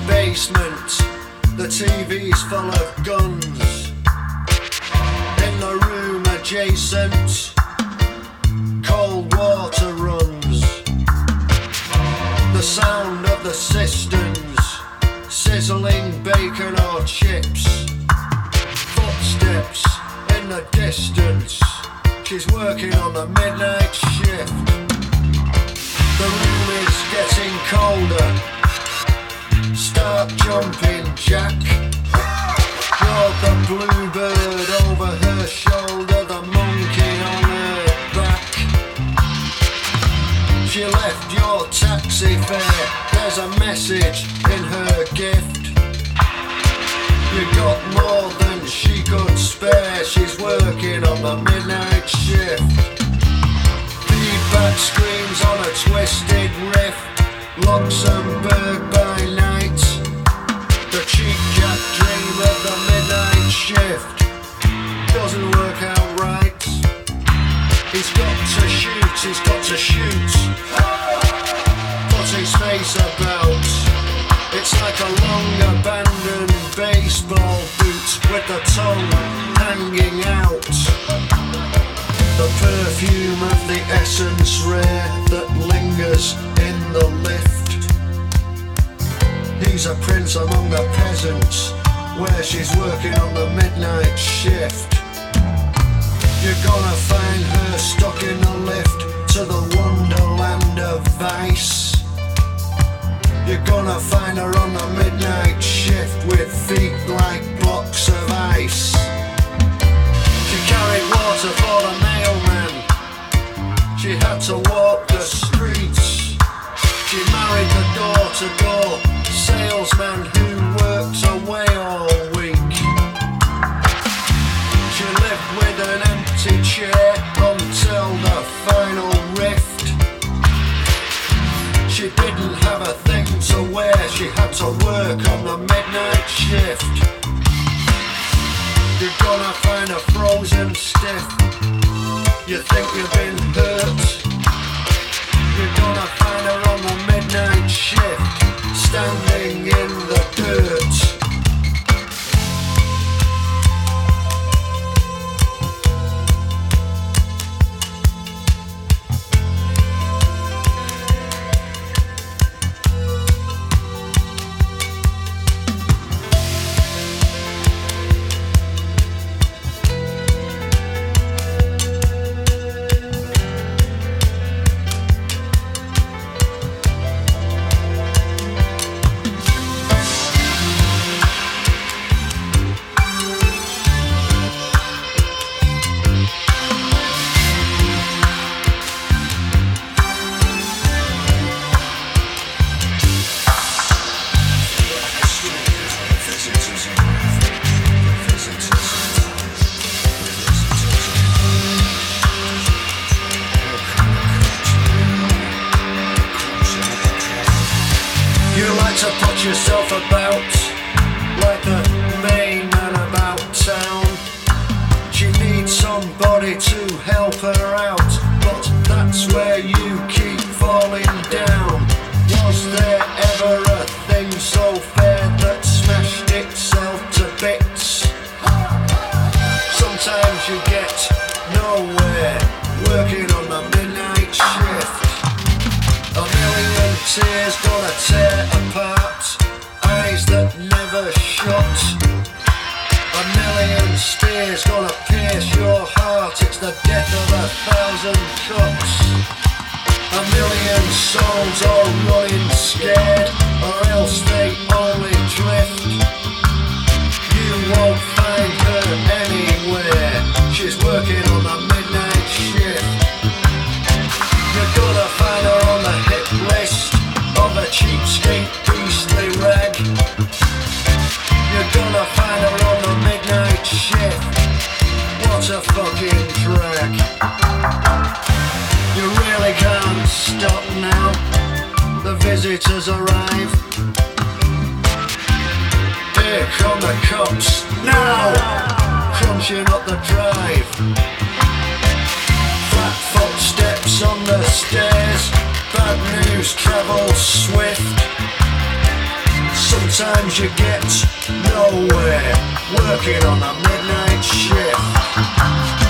basement, the TV's full of guns. In the room adjacent, cold water runs. The sound of the cisterns, sizzling bacon or chips. Footsteps in the distance, she's working on the midnight shift. The room is getting colder. Start jumping, Jack. You're the bluebird over her shoulder, the monkey on her back. She left your taxi fare, there's a message in her gift. You got more than she could spare, she's working on the midnight shift. Feedback screams on a twisted riff, Luxembourg by night. The cheap jack dream of the midnight shift doesn't work out right. He's got to shoot, put his face about. It's like a long abandoned baseball boot with the tongue hanging out. The perfume of the essence rare that lingers in the lift. He's a prince among the peasants, where she's working on the midnight shift. You're gonna find her stuck in the lift to the wonderland of vice. You're gonna find her on the midnight shift with feet like blocks of ice. She carried water for the mailman, she had to walk the streets. She married the door-to-door salesman who worked away all week. She lived with an empty chair until the final rift. She didn't have a thing to wear, she had to work on the midnight shift. You're gonna find her frozen stiff, you think you've been hurt. You're gonna find her on the midnight shift, standing in the dirt. To put yourself about like the main man about town. She needs somebody to help her out, but that's where you keep falling down. Was there ever a thing so fair that smashed itself to bits? Sometimes you get nowhere working on the midnight shift. A million tears gonna tear apart eyes that never shut. A million spears gonna pierce your heart, it's the death of 1,000 cuts. A million souls all running scared, or else they only drift. You won't find her anywhere, she's working on the midnight shift. You're gonna find her on the hit list of a cheapskate beastly rag. You're gonna find her on the midnight shift. What a fucking drag. You really can't stop now, the visitors arrive. Here come the cops, now! Crunching up the drive. Flat footsteps on the stairs, bad news travels swift. Some sometimes you get nowhere working on the midnight shift.